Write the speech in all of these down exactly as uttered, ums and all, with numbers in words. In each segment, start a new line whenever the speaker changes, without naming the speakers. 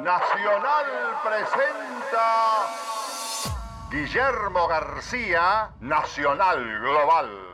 Nacional presenta Guillermo García, Nacional Global.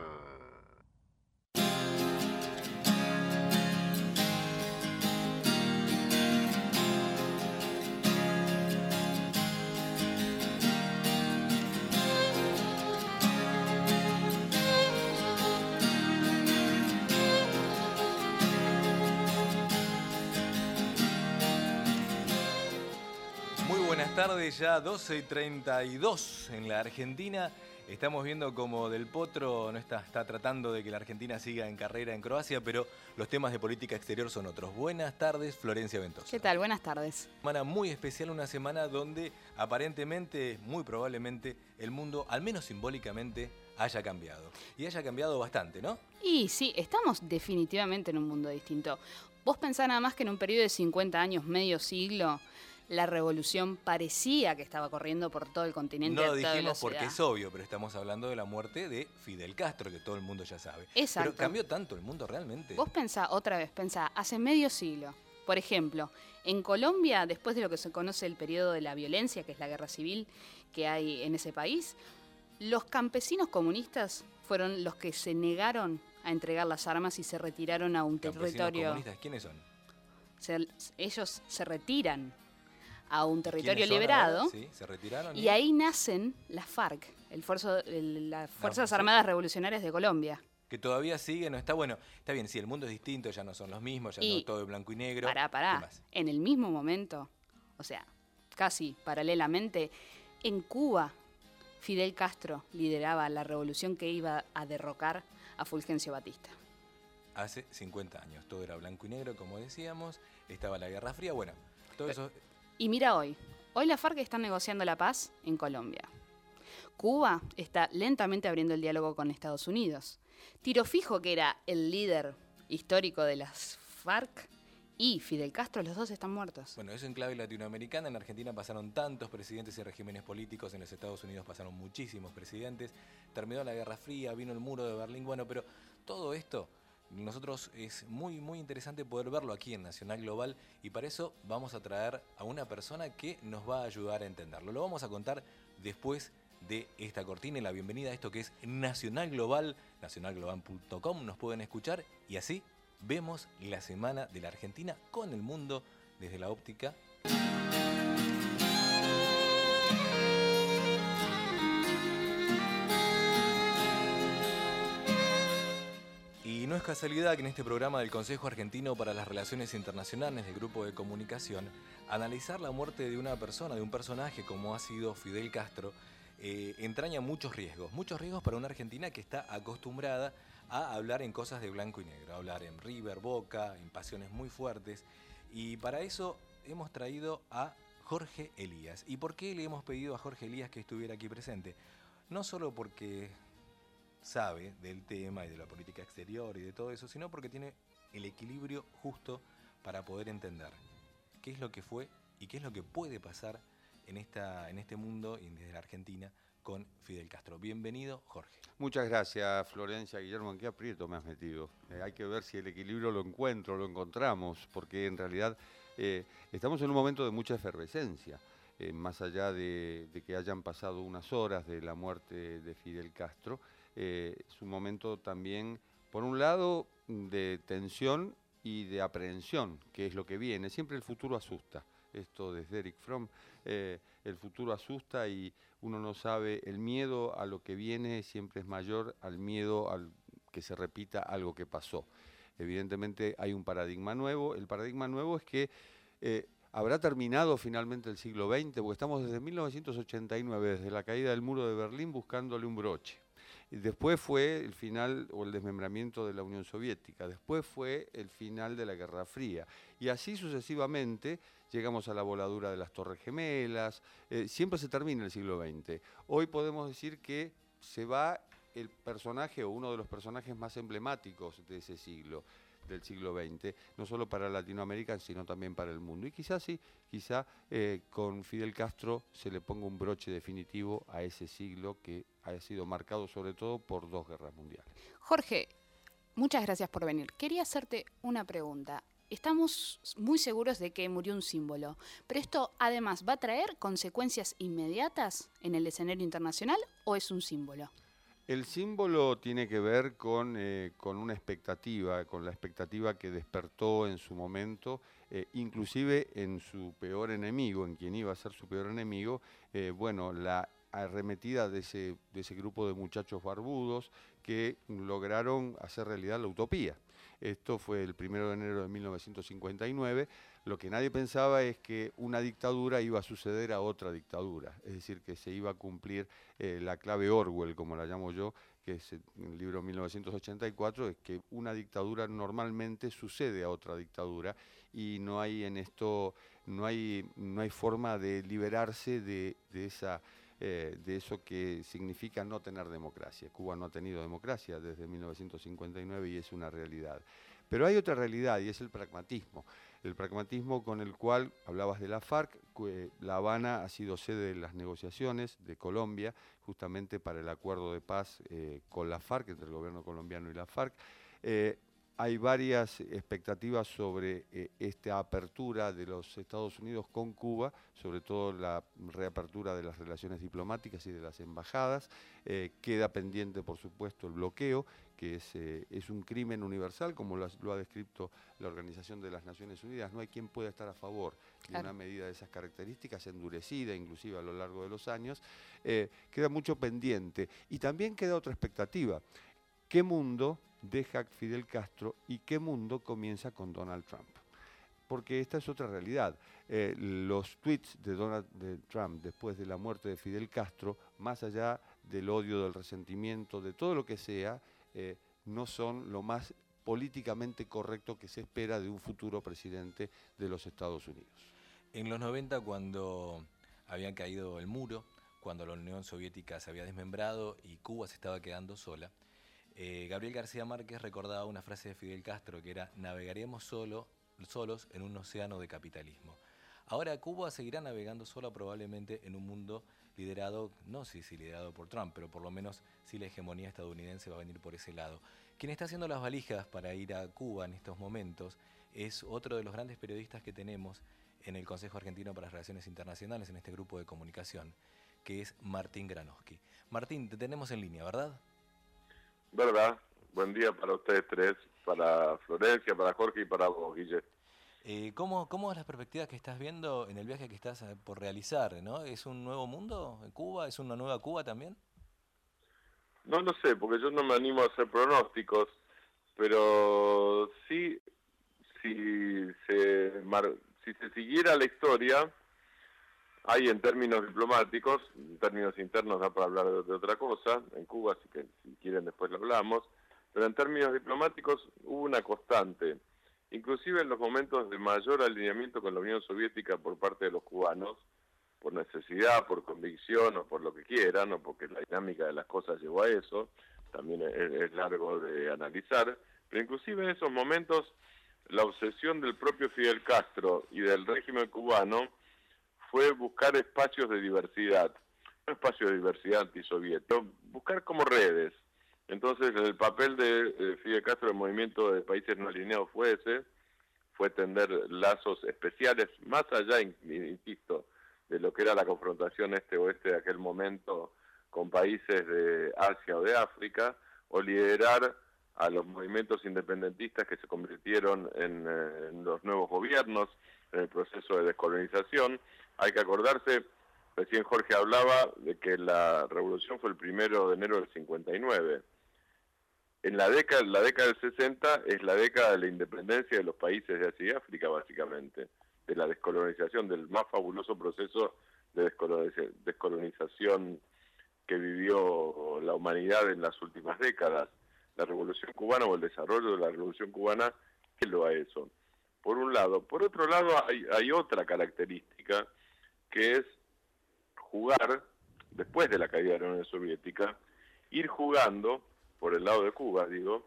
Buenas tardes, ya doce y treinta y dos en la Argentina. Estamos viendo como Del Potro no está, está tratando de que la Argentina siga en carrera en Croacia, pero los temas de política exterior son otros. Buenas tardes, Florencia Ventosa.
¿Qué tal? Buenas tardes.
Una semana muy especial, una semana donde aparentemente, muy probablemente, el mundo, al menos simbólicamente, haya cambiado. Y haya cambiado bastante, ¿no?
Y sí, estamos definitivamente en un mundo distinto. Vos pensás nada más que en un periodo de cincuenta años, medio siglo, la revolución parecía que estaba corriendo por todo el continente.
No lo
a toda
dijimos
velocidad.
porque es obvio, pero estamos hablando de la muerte de Fidel Castro, que todo el mundo ya sabe.
Exacto.
Pero cambió tanto el mundo realmente.
Vos pensá, otra vez, pensá, hace medio siglo, por ejemplo, en Colombia, después de lo que se conoce el periodo de la violencia, que es la guerra civil que hay en ese país, los campesinos comunistas fueron los que se negaron a entregar las armas y se retiraron a un
¿Campesinos
territorio...
comunistas quiénes son?
Se, ellos se retiran a un territorio
¿Quiénes son
liberado,
ahora? Sí, se retiraron
y ahí nacen las FARC, el fuerzo, el, las Fuerzas
sí.
Armadas Revolucionarias de Colombia.
Que todavía sigue, no está bueno. Está bien, sí, el mundo es distinto, ya no son los mismos, ya
Y
no todo es blanco y negro.
Pará, pará. En el mismo momento, o sea, casi paralelamente, en Cuba, Fidel Castro lideraba la revolución que iba a derrocar a Fulgencio Batista.
Hace cincuenta años, todo era blanco y negro, como decíamos, estaba la Guerra Fría, bueno, todo eso...
Y mira hoy, hoy la FARC están negociando la paz en Colombia. Cuba está lentamente abriendo el diálogo con Estados Unidos. Tiro Fijo, que era el líder histórico de las FARC, y Fidel Castro, los dos están muertos.
Bueno, eso en clave latinoamericana. En Argentina pasaron tantos presidentes y regímenes políticos, en los Estados Unidos pasaron muchísimos presidentes. Terminó la Guerra Fría, vino el muro de Berlín, bueno, pero todo esto... Nosotros es muy, muy interesante poder verlo aquí en Nacional Global y para eso vamos a traer a una persona que nos va a ayudar a entenderlo. Lo vamos a contar después de esta cortina y la bienvenida a esto que es Nacional Global, nacional global punto com. Nos pueden escuchar y así vemos la semana de la Argentina con el mundo desde la óptica. Y no es casualidad que en este programa del Consejo Argentino para las Relaciones Internacionales del Grupo de Comunicación, analizar la muerte de una persona, de un personaje como ha sido Fidel Castro, eh, entraña muchos riesgos. Muchos riesgos para una Argentina que está acostumbrada a hablar en cosas de blanco y negro, a hablar en River, Boca, en pasiones muy fuertes. Y para eso hemos traído a Jorge Elías. ¿Y por qué le hemos pedido a Jorge Elías que estuviera aquí presente? No solo porque... sabe del tema y de la política exterior y de todo eso, sino porque tiene el equilibrio justo para poder entender qué es lo que fue y qué es lo que puede pasar en, esta, en este mundo y desde la Argentina con Fidel Castro. Bienvenido, Jorge.
Muchas gracias, Florencia, Guillermo. ¿En qué aprieto me has metido? Eh, hay que ver si el equilibrio lo encuentro, lo encontramos, porque en realidad eh, estamos en un momento de mucha efervescencia. Eh, más allá de, de que hayan pasado unas horas de la muerte de Fidel Castro, Eh, es un momento también, por un lado, de tensión y de aprehensión, que es lo que viene. Siempre el futuro asusta. Esto desde Eric Fromm, eh, el futuro asusta y uno no sabe, el miedo a lo que viene siempre es mayor al miedo al que se repita algo que pasó. Evidentemente hay un paradigma nuevo. El paradigma nuevo es que eh, habrá terminado finalmente el siglo veinte, porque estamos desde mil novecientos ochenta y nueve, desde la caída del muro de Berlín, buscándole un broche. Y después fue el final o el desmembramiento de la Unión Soviética, después fue el final de la Guerra Fría. Y así sucesivamente llegamos a la voladura de las Torres Gemelas, eh, siempre se termina el siglo veinte. Hoy podemos decir que se va el personaje o uno de los personajes más emblemáticos de ese siglo, del siglo veinte, no solo para Latinoamérica, sino también para el mundo. Y quizás sí, quizá eh, con Fidel Castro se le ponga un broche definitivo a ese siglo que ha sido marcado sobre todo por dos guerras mundiales.
Jorge, muchas gracias por venir. Quería hacerte una pregunta. estamos muy seguros de que murió un símbolo, pero esto además va a traer consecuencias inmediatas en el escenario internacional, ¿o es un símbolo?
El símbolo tiene que ver con, eh, con una expectativa, con la expectativa que despertó en su momento, eh, inclusive en su peor enemigo, en quien iba a ser su peor enemigo, eh, bueno, la arremetida de ese, de ese grupo de muchachos barbudos que lograron hacer realidad la utopía. Esto fue el primero de enero de mil novecientos cincuenta y nueve. Lo que nadie pensaba es que una dictadura iba a suceder a otra dictadura, es decir, que se iba a cumplir eh, la clave Orwell, como la llamo yo, que es en el libro mil novecientos ochenta y cuatro, es que una dictadura normalmente sucede a otra dictadura y no hay en esto, no hay, no hay forma de liberarse de, de esa... Eh, de eso que significa no tener democracia. Cuba no ha tenido democracia desde mil novecientos cincuenta y nueve y es una realidad. Pero hay otra realidad y es el pragmatismo. El pragmatismo con el cual, hablabas de la FARC, La Habana ha sido sede de las negociaciones de Colombia, justamente para el acuerdo de paz eh, con la FARC, entre el gobierno colombiano y la FARC. Eh, Hay varias expectativas sobre eh, esta apertura de los Estados Unidos con Cuba, sobre todo la reapertura de las relaciones diplomáticas y de las embajadas. Eh, queda pendiente, por supuesto, el bloqueo, que es, eh, es un crimen universal, como lo ha, lo ha descrito la Organización de las Naciones Unidas. No hay quien pueda estar a favor de
Claro.
una medida de esas características, endurecida inclusive a lo largo de los años. Eh, queda mucho pendiente. Y también queda otra expectativa. ¿Qué mundo deja Fidel Castro y qué mundo comienza con Donald Trump? Porque esta es otra realidad. Eh, los tweets de Donald de Trump después de la muerte de Fidel Castro, más allá del odio, del resentimiento, de todo lo que sea, eh, no son lo más políticamente correcto que se espera de un futuro presidente de los Estados Unidos.
En los noventa, cuando había caído el muro, cuando la Unión Soviética se había desmembrado y Cuba se estaba quedando sola, Eh, Gabriel García Márquez recordaba una frase de Fidel Castro que era: navegaremos solo, solos en un océano de capitalismo. Ahora Cuba seguirá navegando sola probablemente en un mundo liderado, no sé si liderado por Trump, pero por lo menos si la hegemonía estadounidense va a venir por ese lado. Quien está haciendo las valijas para ir a Cuba en estos momentos es otro de los grandes periodistas que tenemos en el Consejo Argentino para las Relaciones Internacionales, en este grupo de comunicación, que es Martín Granowski. Martín, te tenemos en línea, ¿verdad?
¿Verdad? Buen día para ustedes tres, para Florencia, para Jorge y para vos, Guille.
Eh, ¿cómo, ¿Cómo es la perspectiva que estás viendo en el viaje que estás por realizar, ¿no? ¿Es un nuevo mundo en Cuba? ¿Es una nueva Cuba también?
No lo sé, porque yo no me animo a hacer pronósticos, pero sí, si se, mar, si se siguiera la historia, hay en términos diplomáticos, en términos internos da para hablar de, de otra cosa, en Cuba, así que si quieren después lo hablamos, pero en términos diplomáticos hubo una constante, inclusive en los momentos de mayor alineamiento con la Unión Soviética por parte de los cubanos, por necesidad, por convicción o por lo que quieran, o porque la dinámica de las cosas llevó a eso, también es, es largo de analizar, pero inclusive en esos momentos la obsesión del propio Fidel Castro y del régimen cubano fue buscar espacios de diversidad, no espacios de diversidad antisoviético, buscar como redes. Entonces el papel de eh, Fidel Castro en el movimiento de países no alineados fue ese, fue tender lazos especiales, más allá, insisto, de lo que era la confrontación este-oeste de aquel momento con países de Asia o de África, o liderar a los movimientos independentistas que se convirtieron en, eh, en los nuevos gobiernos, en el proceso de descolonización. Hay que acordarse, recién Jorge hablaba de que la revolución fue el primero de enero del cincuenta y nueve. En la década, la década del sesenta es la década de la independencia de los países de Asia y África, básicamente, de la descolonización, del más fabuloso proceso de descolonización que vivió la humanidad en las últimas décadas. La Revolución Cubana o el desarrollo de la Revolución Cubana, ¿qué lo a eso? Por un lado. Por otro lado, hay, hay otra característica, que es jugar, después de la caída de la Unión Soviética, ir jugando, por el lado de Cuba, digo,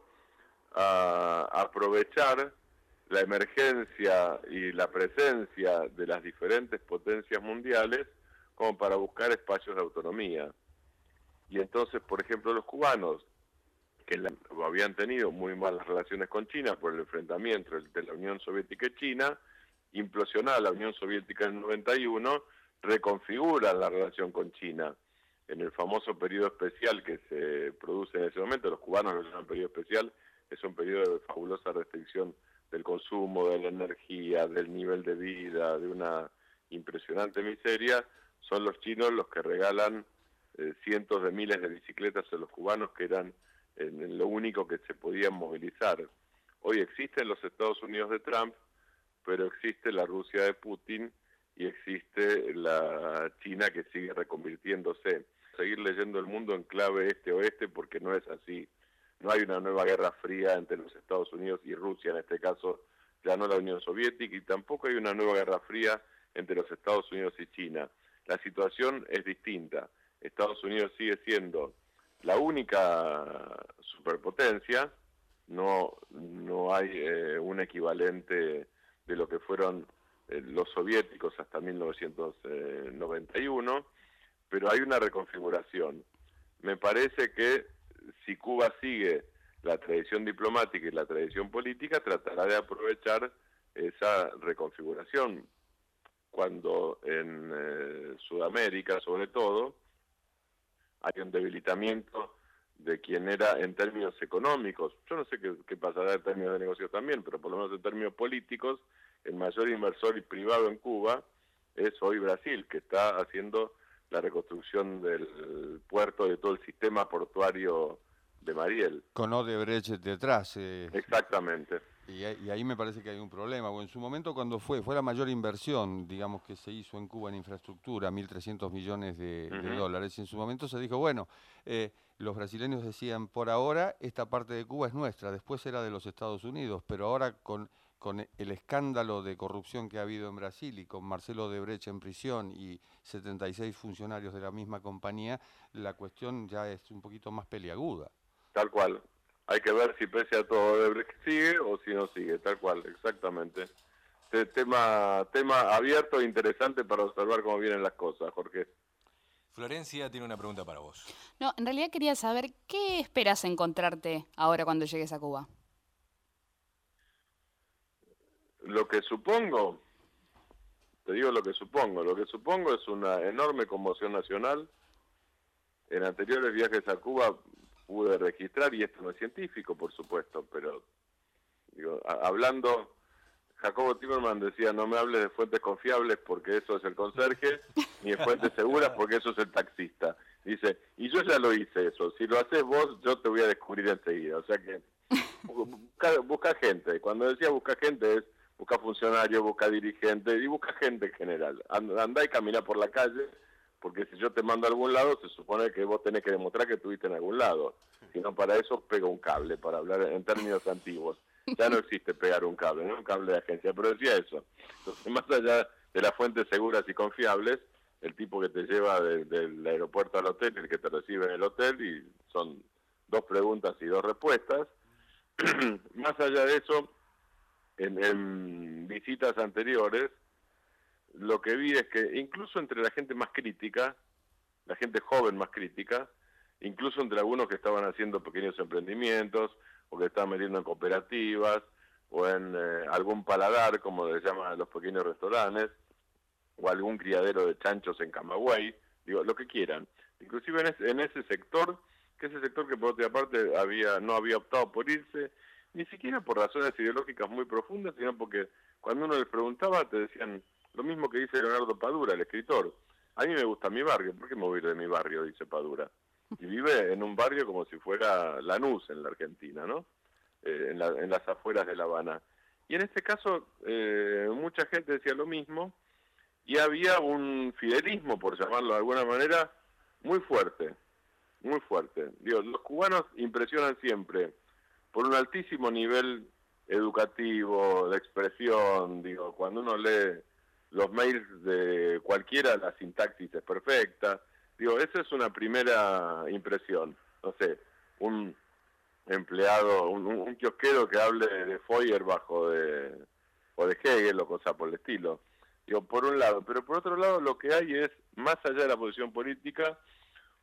a, a aprovechar la emergencia y la presencia de las diferentes potencias mundiales como para buscar espacios de autonomía. Y entonces, por ejemplo, los cubanos, que la, habían tenido muy malas relaciones con China por el enfrentamiento entre la Unión Soviética y China. Implosionada la Unión Soviética en el noventa y uno, reconfigura la relación con China. En el famoso periodo especial que se produce en ese momento, los cubanos lo llaman periodo especial, es un periodo de fabulosa restricción del consumo, de la energía, del nivel de vida, de una impresionante miseria. Son los chinos los que regalan eh, cientos de miles de bicicletas a los cubanos, que eran eh, lo único que se podían movilizar. Hoy existen los Estados Unidos de Trump, pero existe la Rusia de Putin y existe la China que sigue reconvirtiéndose. Seguir leyendo el mundo en clave este-oeste, porque no es así. No hay una nueva guerra fría entre los Estados Unidos y Rusia, en este caso ya no la Unión Soviética, y tampoco hay una nueva guerra fría entre los Estados Unidos y China. La situación es distinta. Estados Unidos sigue siendo la única superpotencia, no, no hay eh, un equivalente de lo que fueron eh, los soviéticos hasta mil novecientos noventa y uno, pero hay una reconfiguración. Me parece que si Cuba sigue la tradición diplomática y la tradición política, tratará de aprovechar esa reconfiguración. Cuando en eh, Sudamérica, sobre todo, hay un debilitamiento de quien era en términos económicos. Yo no sé qué, qué pasará en términos de negocios también, pero por lo menos en términos políticos, el mayor inversor y privado en Cuba es hoy Brasil, que está haciendo la reconstrucción del puerto, de todo el sistema portuario de Mariel.
Con Odebrecht detrás. Eh,
Exactamente.
Y, y ahí me parece que hay un problema. O en su momento, cuando fue, fue la mayor inversión, digamos, que se hizo en Cuba en infraestructura, mil trescientos millones de, uh-huh. de dólares. Y en su momento se dijo, bueno, eh, los brasileños decían, por ahora esta parte de Cuba es nuestra, después era de los Estados Unidos, pero ahora con, con el escándalo de corrupción que ha habido en Brasil y con Marcelo Odebrecht en prisión y setenta y seis funcionarios de la misma compañía, la cuestión ya es un poquito más peliaguda.
Tal cual. Hay que ver si pese a todo Odebrecht sigue o si no sigue, tal cual, exactamente. Este tema, tema abierto e interesante para observar cómo vienen las cosas, Jorge.
Florencia tiene una pregunta para vos.
No, en realidad quería saber qué esperas encontrarte ahora cuando llegues a Cuba.
Lo que supongo, te digo lo que supongo, lo que supongo es una enorme conmoción nacional. En anteriores viajes a Cuba pude registrar, y esto no es científico, por supuesto, pero digo, a, hablando, Jacobo Timerman decía, no me hables de fuentes confiables porque eso es el conserje, ni de fuentes seguras porque eso es el taxista. Dice, y yo ya lo hice eso, si lo haces vos, yo te voy a descubrir enseguida. O sea que, busca, busca gente. Cuando decía busca gente es, busca funcionarios, busca dirigentes y busca gente en general. And, andá y camina por la calle, porque si yo te mando a algún lado, se supone que vos tenés que demostrar que estuviste en algún lado. Si no, para eso pega un cable, para hablar en términos antiguos. Ya no existe pegar un cable, no un cable de agencia, pero decía eso. Entonces, más allá de las fuentes seguras y confiables, el tipo que te lleva de, del aeropuerto al hotel, el que te recibe en el hotel, y son dos preguntas y dos respuestas. Más allá de eso, en, en visitas anteriores, lo que vi es que incluso entre la gente más crítica, la gente joven más crítica, incluso entre algunos que estaban haciendo pequeños emprendimientos, o que estaban metiendo en cooperativas, o en eh, algún paladar, como le llaman a los pequeños restaurantes, o algún criadero de chanchos en Camagüey, digo, lo que quieran. Inclusive en ese, en ese sector, que ese sector que por otra parte había, no había optado por irse, ni siquiera por razones ideológicas muy profundas, sino porque cuando uno les preguntaba te decían lo mismo que dice Leonardo Padura, el escritor. A mí me gusta mi barrio, ¿por qué me voy a ir de mi barrio?, dice Padura. Y vive en un barrio como si fuera Lanús en la Argentina, ¿no? Eh, en, la, en las afueras de La Habana. Y en este caso, eh, mucha gente decía lo mismo, y había un fidelismo, por llamarlo de alguna manera, muy fuerte, muy fuerte. Digo, los cubanos impresionan siempre por un altísimo nivel educativo, de expresión. Digo, cuando uno lee los mails de cualquiera, la sintaxis es perfecta. Digo, esa es una primera impresión. No sé, un empleado, un, un kiosquero que hable de Feuerbach o de, o de Hegel o cosa por el estilo. Digo, por un lado. Pero por otro lado, lo que hay es, más allá de la posición política,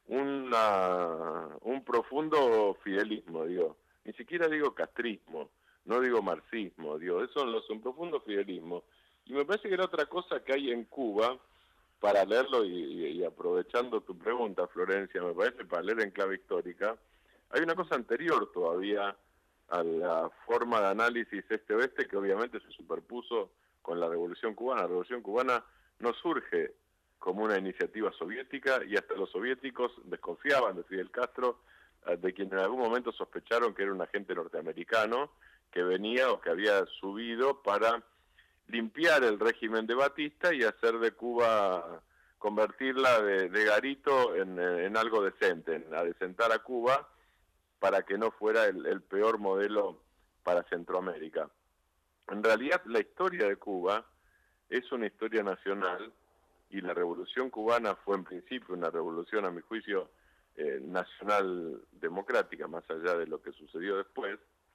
una, un profundo fidelismo, digo, ni siquiera digo castrismo, no digo marxismo, digo, eso no es un profundo fidelismo. Y me parece que era otra cosa que hay en Cuba, para leerlo y, y, y aprovechando tu pregunta, Florencia, me parece, para leer en clave histórica, hay una cosa anterior todavía a la forma de análisis este-oeste que obviamente se superpuso con la Revolución Cubana. La Revolución Cubana no surge como una iniciativa soviética y hasta los soviéticos desconfiaban de Fidel Castro, de quien en algún momento sospecharon que era un agente norteamericano que venía o que había subido para limpiar el régimen de Batista y hacer de Cuba, convertirla de, de garito en, en algo decente, en adecentar a Cuba para que no fuera el, el peor modelo para Centroamérica. En realidad la historia de Cuba es una historia nacional y la Revolución Cubana fue en principio una revolución, a mi juicio, eh, nacional democrática, más allá de lo que sucedió después,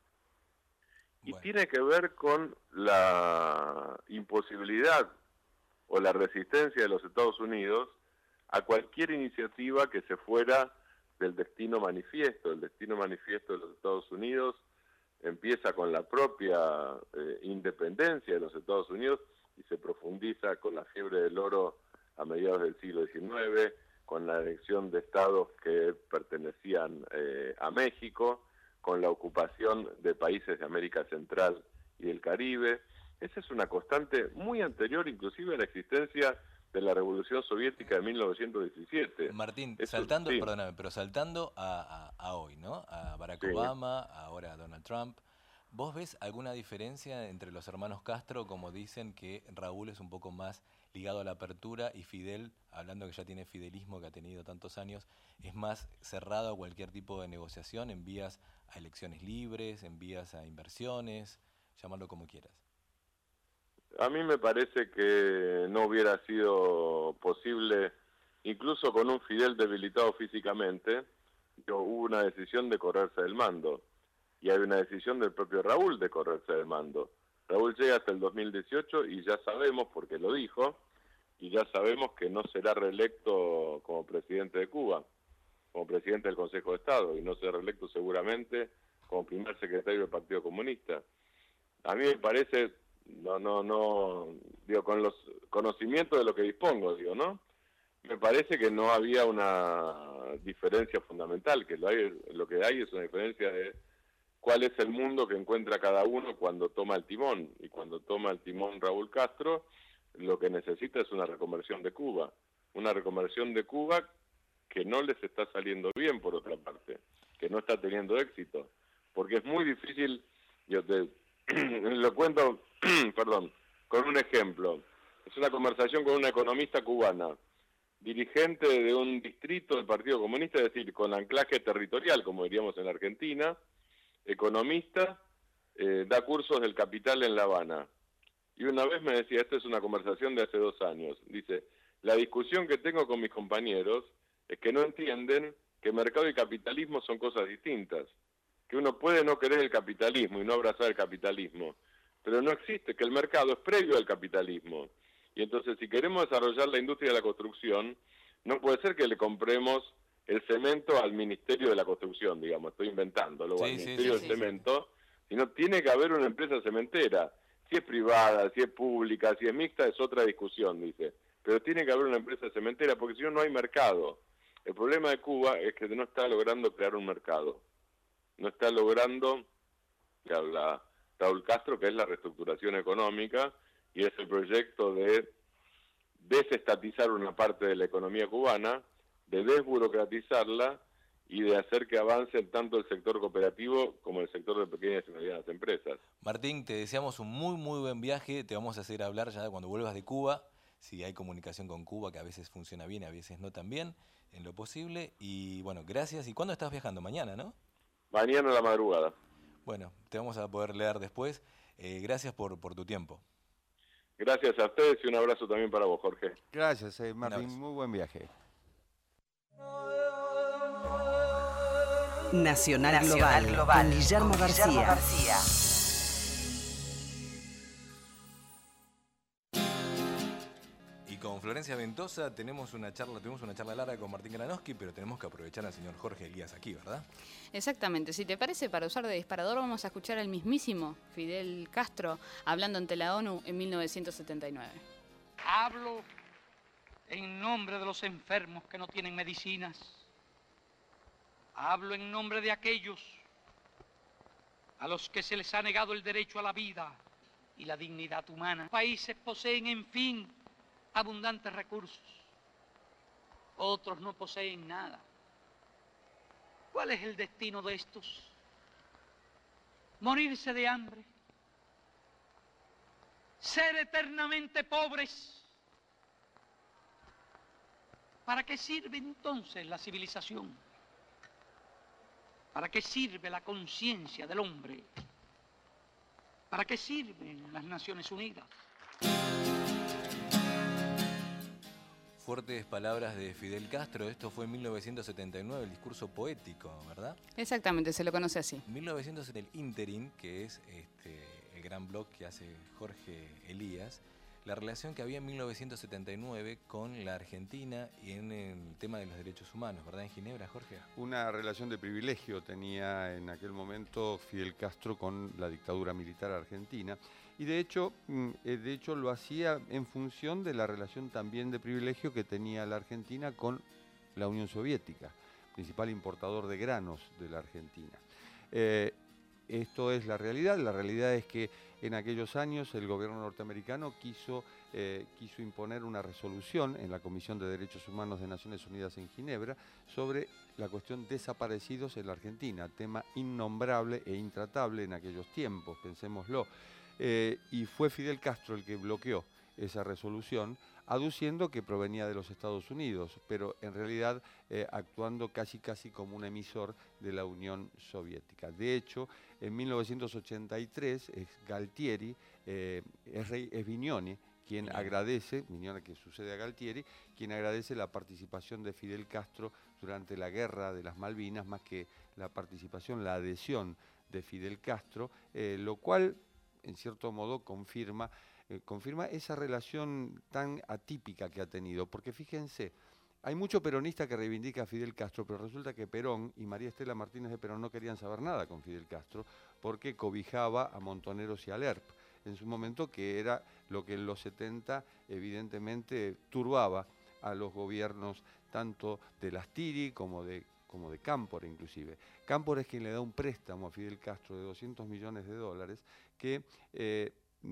y bueno, tiene que ver con la imposibilidad o la resistencia de los Estados Unidos a cualquier iniciativa que se fuera del destino manifiesto. El destino manifiesto de los Estados Unidos empieza con la propia eh, independencia de los Estados Unidos y se profundiza con la fiebre del oro a mediados del siglo diecinueve, con la elección de estados que pertenecían eh, a México, con la ocupación de países de América Central y del Caribe. Esa es una constante muy anterior inclusive a la existencia de la Revolución Soviética de mil novecientos diecisiete.
Martín,
Eso,
saltando,
sí.
perdóname, pero saltando a, a, a hoy, ¿no? A Barack
Sí.
Obama, ahora a Donald Trump. ¿Vos ves alguna diferencia entre los hermanos Castro, como dicen que Raúl es un poco más ligado a la apertura y Fidel, hablando que ya tiene fidelismo, que ha tenido tantos años, es más cerrado a cualquier tipo de negociación, en vías a elecciones libres, en vías a inversiones, llamarlo como quieras?
A mí me parece que no hubiera sido posible, incluso con un Fidel debilitado físicamente, yo, hubo una decisión de correrse del mando. Y hay una decisión del propio Raúl de correrse del mando. Raúl llega hasta el dos mil dieciocho y ya sabemos, porque lo dijo, y ya sabemos que no será reelecto como presidente de Cuba, como presidente del Consejo de Estado, y no será reelecto seguramente como primer secretario del Partido Comunista. A mí me parece, no, no, no, digo, con los conocimientos de lo que dispongo, digo, ¿no? Me parece que no había una diferencia fundamental, que lo, hay, lo que hay es una diferencia de cuál es el mundo que encuentra cada uno cuando toma el timón. Y cuando toma el timón Raúl Castro, lo que necesita es una reconversión de Cuba. Una reconversión de Cuba que no les está saliendo bien, por otra parte, que no está teniendo éxito. Porque es muy difícil, yo te lo cuento, perdón, con un ejemplo. Es una conversación con una economista cubana, dirigente de un distrito del Partido Comunista, es decir, con anclaje territorial, como diríamos en Argentina, economista, eh, da cursos del Capital en La Habana. Y una vez me decía, esta es una conversación de hace dos años, dice, la discusión que tengo con mis compañeros es que no entienden que mercado y capitalismo son cosas distintas, que uno puede no querer el capitalismo y no abrazar el capitalismo, pero no existe, que el mercado es previo al capitalismo. Y entonces, si queremos desarrollar la industria de la construcción, no puede ser que le compremos el cemento al Ministerio de la Construcción, digamos, estoy inventándolo,
Sí,
al
sí,
Ministerio
sí,
del
sí,
Cemento, sino tiene que haber una empresa cementera. Si es privada, si es pública, si es mixta, es otra discusión, dice. Pero tiene que haber una empresa cementera, porque si no, no hay mercado. El problema de Cuba es que no está logrando crear un mercado. No está logrando, ya habla Raúl Castro, que es la reestructuración económica, y es el proyecto de desestatizar una parte de la economía cubana, de desburocratizarla y de hacer que avance tanto el sector cooperativo como el sector de pequeñas y medianas empresas.
Martín, te deseamos un muy, muy buen viaje. Te vamos a hacer hablar ya cuando vuelvas de Cuba, si hay comunicación con Cuba, que a veces funciona bien, a veces no tan bien, en lo posible. Y bueno, gracias. ¿Y cuándo estás viajando? Mañana, ¿no?
Mañana a la madrugada.
Bueno, te vamos a poder leer después. Eh, gracias por, por tu tiempo.
Gracias a ustedes y un abrazo también para vos, Jorge.
Gracias, eh, Martín.
abrazo.
Muy buen viaje.
Nacional,
Nacional
Global,
Global,
con Guillermo
con Guillermo
García.
García.
Y con Florencia Ventosa tenemos una charla, tuvimos una charla larga con Martín Granowski, pero tenemos que aprovechar al señor Jorge Elías aquí, ¿verdad?
Exactamente. Si te parece, para usar de disparador vamos a escuchar al mismísimo Fidel Castro hablando ante la ONU en mil novecientos setenta y nueve.
Hablo en nombre de los enfermos que no tienen medicinas. Hablo en nombre de aquellos a los que se les ha negado el derecho a la vida y la dignidad humana. Países poseen, en fin, abundantes recursos. Otros no poseen nada. ¿Cuál es el destino de estos? Morirse de hambre. Ser eternamente pobres. ¿Para qué sirve entonces la civilización? ¿Para qué sirve la conciencia del hombre? ¿Para qué sirven las Naciones Unidas?
Fuertes palabras de Fidel Castro, esto fue en mil novecientos setenta y nueve, el discurso poético, ¿verdad?
Exactamente, se lo conoce así.
mil novecientos setenta, el Interim, que es este, el gran blog que hace Jorge Elías, la relación que había en mil novecientos setenta y nueve con la Argentina y en el tema de los derechos humanos, ¿verdad? En Ginebra, Jorge.
Una relación de privilegio tenía en aquel momento Fidel Castro con la dictadura militar argentina y de hecho, de hecho lo hacía en función de la relación también de privilegio que tenía la Argentina con la Unión Soviética, principal importador de granos de la Argentina. Eh, Esto es la realidad. La realidad es que en aquellos años el gobierno norteamericano quiso, eh, quiso imponer una resolución en la Comisión de Derechos Humanos de Naciones Unidas en Ginebra sobre la cuestión desaparecidos en la Argentina, tema innombrable e intratable en aquellos tiempos, pensémoslo. Eh, y fue Fidel Castro el que bloqueó esa resolución, aduciendo que provenía de los Estados Unidos, pero en realidad eh, actuando casi casi como un emisor de la Unión Soviética. De hecho, en mil novecientos ochenta y tres es Galtieri, eh, es, Rey, es Vignone quien Vignone. agradece, Vignone que sucede a Galtieri, quien agradece la participación de Fidel Castro durante la guerra de las Malvinas, más que la participación, la adhesión de Fidel Castro, eh, lo cual en cierto modo confirma Eh, confirma esa relación tan atípica que ha tenido, porque fíjense, hay mucho peronista que reivindica a Fidel Castro, pero resulta que Perón y María Estela Martínez de Perón no querían saber nada con Fidel Castro, porque cobijaba a Montoneros y a Lerp, en su momento que era lo que en los setenta evidentemente turbaba a los gobiernos tanto de Lastiri como de como de Cámpora inclusive. Cámpora es quien le da un préstamo a Fidel Castro de doscientos millones de dólares que eh,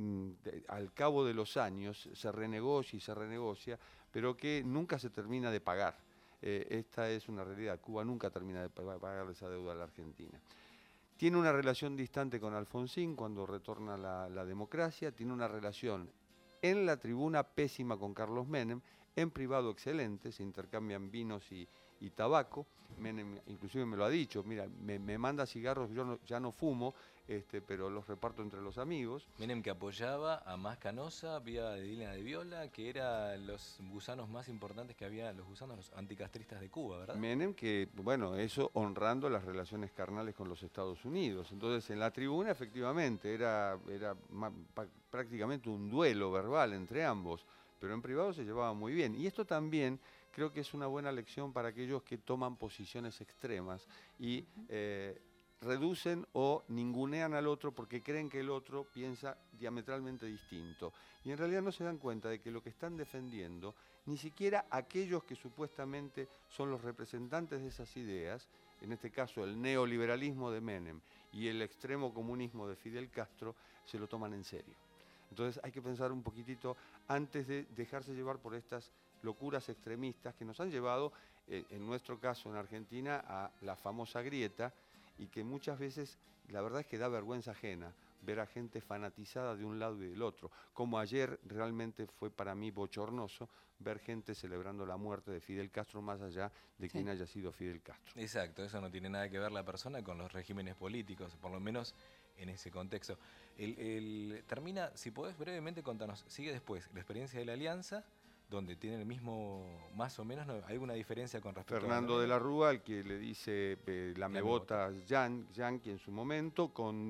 De, al cabo de los años se renegocia y se renegocia, pero que nunca se termina de pagar. Eh, esta es una realidad. Cuba nunca termina de pagar esa deuda a la Argentina. Tiene una relación distante con Alfonsín cuando retorna la, la democracia, tiene una relación en la tribuna pésima con Carlos Menem, en privado excelente, se intercambian vinos y, y tabaco. Menem inclusive me lo ha dicho, mira, me, me manda cigarros, yo no, ya no fumo, este, pero los reparto entre los amigos.
Menem que apoyaba a Más Canosa, vía de Dilma de Viola, que eran los gusanos más importantes que había, los gusanos los anticastristas de Cuba, ¿verdad?
Menem que, bueno, eso honrando las relaciones carnales con los Estados Unidos. Entonces en la tribuna efectivamente era, era prácticamente un duelo verbal entre ambos, pero en privado se llevaba muy bien. Y esto también creo que es una buena lección para aquellos que toman posiciones extremas y eh, reducen o ningunean al otro porque creen que el otro piensa diametralmente distinto. Y en realidad no se dan cuenta de que lo que están defendiendo, ni siquiera aquellos que supuestamente son los representantes de esas ideas, en este caso el neoliberalismo de Menem y el extremo comunismo de Fidel Castro, se lo toman en serio. Entonces hay que pensar un poquitito antes de dejarse llevar por estas locuras extremistas que nos han llevado, eh, en nuestro caso en Argentina, a la famosa grieta, y que muchas veces la verdad es que da vergüenza ajena ver a gente fanatizada de un lado y del otro, como ayer realmente fue para mí bochornoso ver gente celebrando la muerte de Fidel Castro más allá de sí. quien haya sido Fidel Castro.
Exacto, eso no tiene nada que ver la persona con los regímenes políticos, por lo menos en ese contexto. El, el, termina, si podés brevemente contarnos, sigue después la experiencia de la Alianza, donde tiene el mismo, más o menos, ¿no? ¿Hay alguna diferencia con respecto
Fernando
a
de la Rúa, al que le dice eh, la, la mebota Yan, Yankee en su momento, con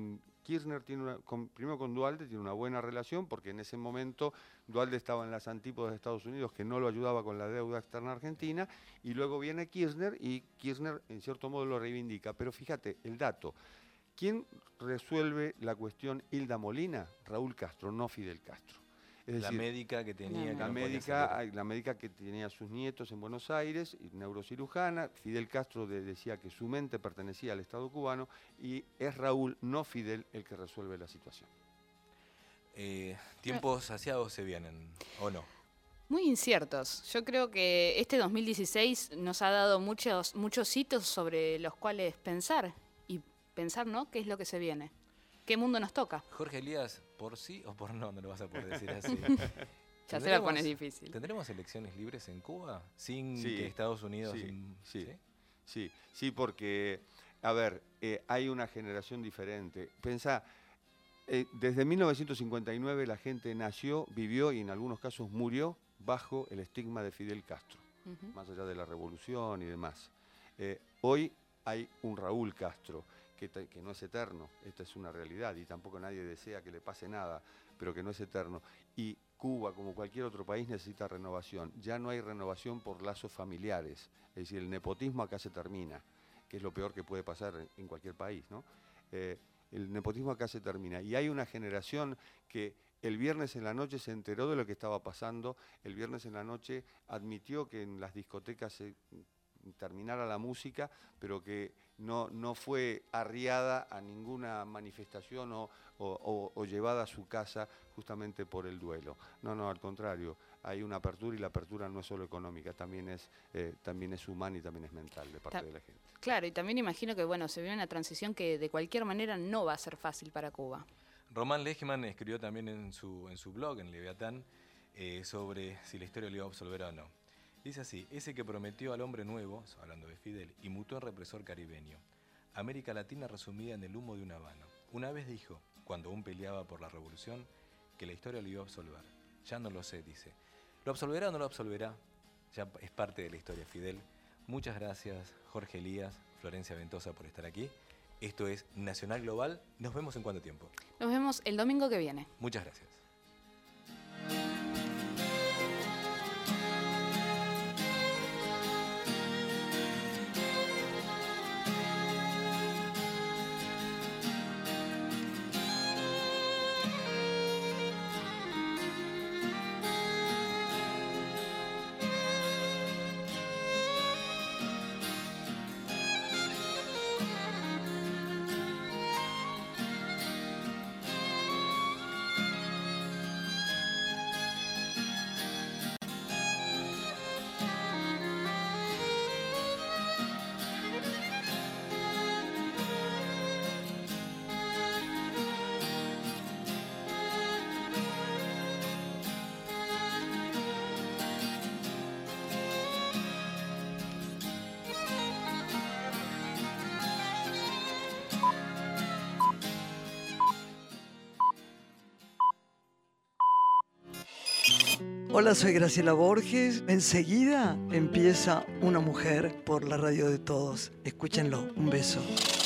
Kirchner tiene una, con, primero con Duhalde tiene una buena relación, porque en ese momento Duhalde estaba en las antípodas de Estados Unidos, que no lo ayudaba con la deuda externa argentina, y luego viene Kirchner, y Kirchner en cierto modo lo reivindica. Pero fíjate, el dato, ¿quién resuelve la cuestión Hilda Molina? Raúl Castro, no Fidel Castro. Es
la
decir,
médica que tenía.
la,
que no
médica, la médica que tenía a sus nietos en Buenos Aires, y neurocirujana. Fidel Castro de, decía que su mente pertenecía al Estado cubano, y es Raúl, no Fidel, el que resuelve la situación.
Eh, ¿Tiempos saciados se vienen o no?
Muy inciertos. Yo creo que este dos mil dieciséis nos ha dado muchos, muchos hitos sobre los cuales pensar, y pensar, ¿no?, qué es lo que se viene. ¿Qué mundo nos toca?
Jorge Elías, ¿por sí o por no? No lo vas a poder decir así.
Ya se la pones difícil.
¿Tendremos elecciones libres en Cuba? Sin
Sí,
que Estados Unidos...
Sí,
sin-
sí,
¿sí?
sí, sí, porque, a ver, eh, hay una generación diferente. Pensá, eh, desde mil novecientos cincuenta y nueve la gente nació, vivió y en algunos casos murió bajo el estigma de Fidel Castro,
Ujú.
más allá de la revolución y demás. Eh, hoy hay un Raúl Castro, que, te- que no es eterno, esta es una realidad, y tampoco nadie desea que le pase nada, pero que no es eterno. Y Cuba, como cualquier otro país, necesita renovación. Ya no hay renovación por lazos familiares, es decir, el nepotismo acá se termina, que es lo peor que puede pasar en, en cualquier país, ¿no? Eh, el nepotismo acá se termina, y hay una generación que el viernes en la noche se enteró de lo que estaba pasando, el viernes en la noche admitió que en las discotecas se terminara la música, pero que no, no fue arriada a ninguna manifestación o, o, o, o llevada a su casa justamente por el duelo. No, no, al contrario, hay una apertura, y la apertura no es solo económica, también es, eh, también es humana y también es mental de parte
Ta-
de la gente.
Claro, y también imagino que, bueno, se viene una transición que de cualquier manera no va a ser fácil para Cuba.
Román Lechman escribió también en su, en su blog, en Leviatán, eh, sobre si la historia lo iba a absolver o no. Dice así: ese que prometió al hombre nuevo, hablando de Fidel, y mutó en represor caribeño. América Latina resumida en el humo de un habano. Una vez dijo, cuando aún peleaba por la revolución, que la historia lo iba a absolver. Ya no lo sé, dice. ¿Lo absolverá o no lo absolverá? Ya es parte de la historia, Fidel. Muchas gracias, Jorge Elías, Florencia Ventosa, por estar aquí. Esto es Nacional Global. Nos vemos en cuánto tiempo.
Nos vemos el domingo que viene.
Muchas gracias.
Hola, soy Graciela Borges. Enseguida empieza Una Mujer por la radio de todos. Escúchenlo. Un beso.